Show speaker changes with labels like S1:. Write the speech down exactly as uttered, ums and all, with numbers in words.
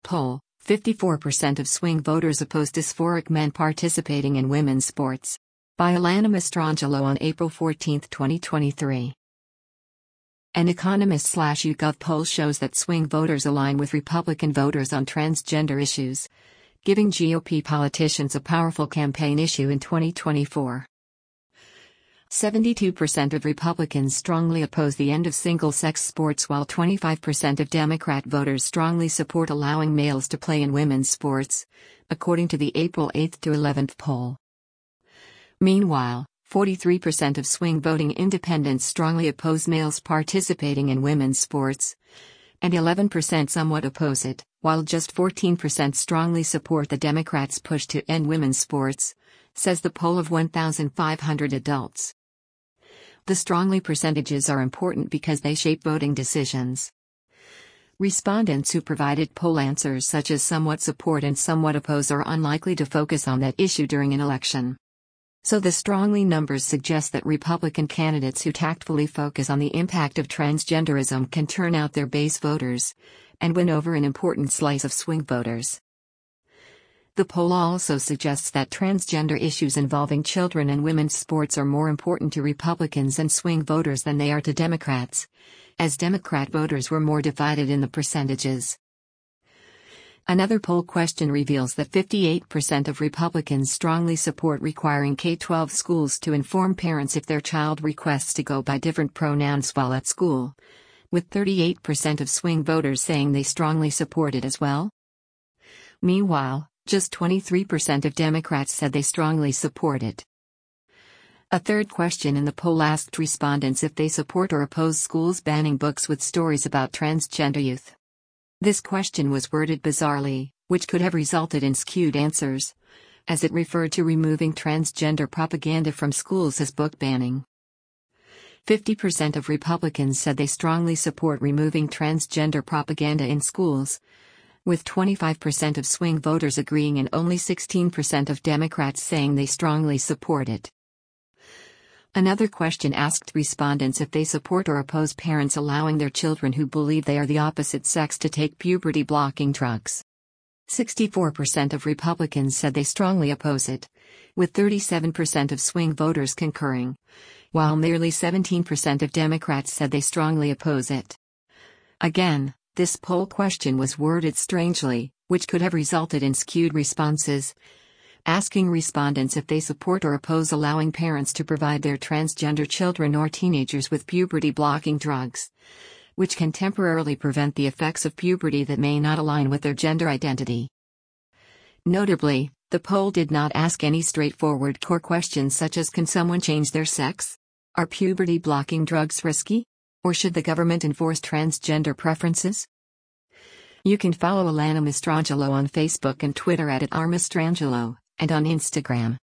S1: Poll: fifty-four percent of swing voters oppose dysphoric men participating in women's sports. By Alana Mastrangelo on April fourteenth, twenty twenty-three. An Economist/YouGov poll shows that swing voters align with Republican voters on transgender issues, giving G O P politicians a powerful campaign issue in twenty twenty-four. seventy-two percent of Republicans strongly oppose the end of single-sex sports, while twenty-five percent of Democrat voters strongly support allowing males to play in women's sports, according to the April eighth to eleventh poll. Meanwhile, forty-three percent of swing voting independents strongly oppose males participating in women's sports, and eleven percent somewhat oppose it, while just fourteen percent strongly support the Democrats' push to end women's sports, says the poll of one thousand five hundred adults. The strongly percentages are important because they shape voting decisions. Respondents who provided poll answers such as somewhat support and somewhat oppose are unlikely to focus on that issue during an election. So the strongly numbers suggest that Republican candidates who tactfully focus on the impact of transgenderism can turn out their base voters and win over an important slice of swing voters. The poll also suggests that transgender issues involving children and women's sports are more important to Republicans and swing voters than they are to Democrats, as Democrat voters were more divided in the percentages. Another poll question reveals that fifty-eight percent of Republicans strongly support requiring K through twelve schools to inform parents if their child requests to go by different pronouns while at school, with thirty-eight percent of swing voters saying they strongly support it as well. Meanwhile, just twenty-three percent of Democrats said they strongly support it. A third question in the poll asked respondents if they support or oppose schools banning books with stories about transgender youth. This question was worded bizarrely, which could have resulted in skewed answers, as it referred to removing transgender propaganda from schools as book banning. fifty percent of Republicans said they strongly support removing transgender propaganda in schools, with twenty-five percent of swing voters agreeing and only sixteen percent of Democrats saying they strongly support it. Another question asked respondents if they support or oppose parents allowing their children who believe they are the opposite sex to take puberty-blocking drugs. sixty-four percent of Republicans said they strongly oppose it, with thirty-seven percent of swing voters concurring, while merely seventeen percent of Democrats said they strongly oppose it. Again, this poll question was worded strangely, which could have resulted in skewed responses, asking respondents if they support or oppose allowing parents to provide their transgender children or teenagers with puberty-blocking drugs, which can temporarily prevent the effects of puberty that may not align with their gender identity. Notably, the poll did not ask any straightforward core questions such as, can someone change their sex? Are puberty-blocking drugs risky? Or should the government enforce transgender preferences? You can follow Alana Mastrangelo on Facebook and Twitter at @rmastrangelo, and on Instagram